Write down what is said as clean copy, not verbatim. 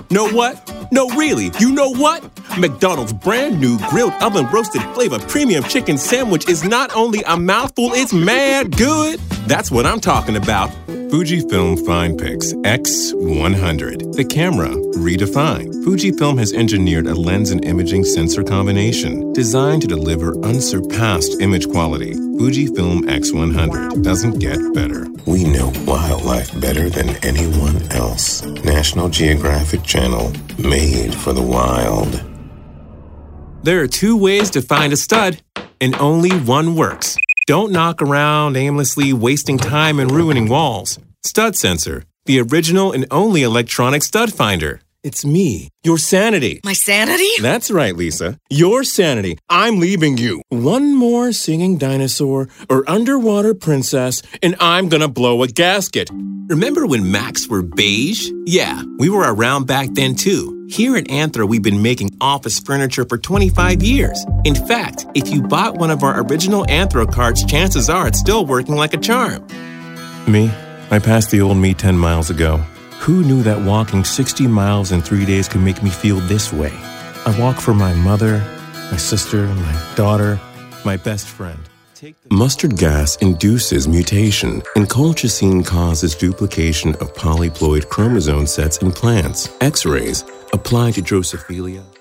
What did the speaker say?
Know what? No, really, you know what? McDonald's brand new grilled oven roasted flavor premium chicken sandwich is not only a mouthful, it's mad good. That's what I'm talking about. Fujifilm FinePix X100. The camera redefined. Fujifilm has engineered a lens and imaging sensor combination designed to deliver unsurpassed image quality. Fujifilm X100 doesn't get better. We know wildlife better than anyone else. National Geographic Channel, made for the wild. There are 2 ways to find a stud, and only one works. Don't knock around aimlessly wasting time and ruining walls. Stud Sensor, the original and only electronic stud finder. It's me, your sanity. My sanity? That's right, Lisa. Your sanity. I'm leaving you. One more singing dinosaur or underwater princess, and I'm gonna blow a gasket. Remember when Macs were beige? Yeah, we were around back then too. Here at Anthro, we've been making office furniture for 25 years. In fact, if you bought one of our original Anthro carts, chances are it's still working like a charm. Me? I passed the old me 10 miles ago. Who knew that walking 60 miles in 3 days could make me feel this way? I walk for my mother, my sister, my daughter, my best friend. Mustard gas induces mutation, and colchicine causes duplication of polyploid chromosome sets in plants. X-rays applied to Drosophila.